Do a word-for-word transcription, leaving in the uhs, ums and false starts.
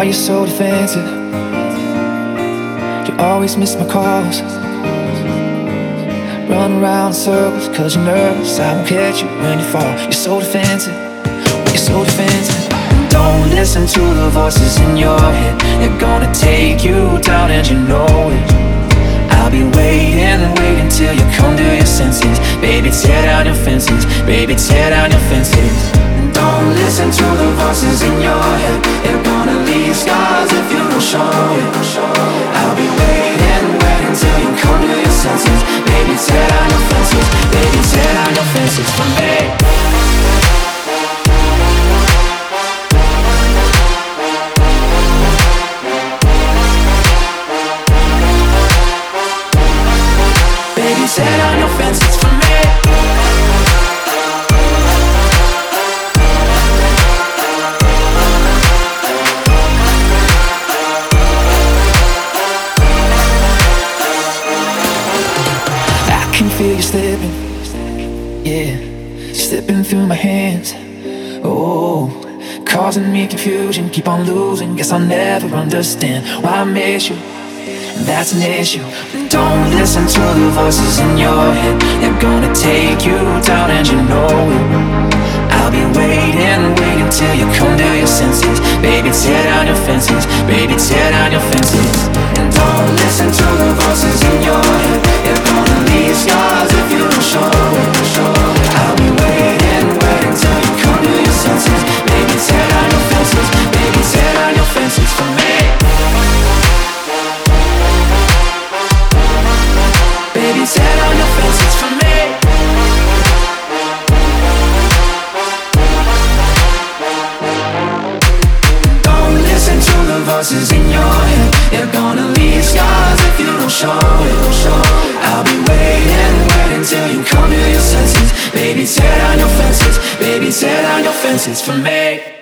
Why you so defensive? You always miss my calls. Run around in circles cause you're nervous I won't catch you when you fall. You're so defensive, you're so defensive. Don't listen to the voices in your head. They're gonna take you down and you know it. I'll be waiting, waiting till you come to your senses. Baby, tear down your fences. Baby, tear down your fences. Don't listen to the voices in your head. They're gonna leave scars if you don't show it. I'll be waiting, waiting till you come to your senses. Baby, tear down your fences. Baby, tear down your fences for me. Tear down your fences for me. I can feel you slipping, yeah, slipping through my hands. Oh, causing me confusion, keep on losing. Guess I'll never understand why I miss you. That's an issue. Don't listen to the voices in your head. They're gonna take you down and you know it. I'll be waiting, waiting till you come to your senses. Baby, tear down your fences. Baby, tear down your fences. And don't listen to the voices in your head. They're gonna leave scars if you don't show it. I'll be waiting, waiting till you come to your senses. Baby, tear down your fences. Baby, tear down your fences for me. Baby, tear down your fences for me. Don't listen to the voices in your head. They're gonna leave scars if you don't show it. I'll be waiting, waiting till you come to your senses. Baby, tear down your fences. Baby, tear down your fences for me.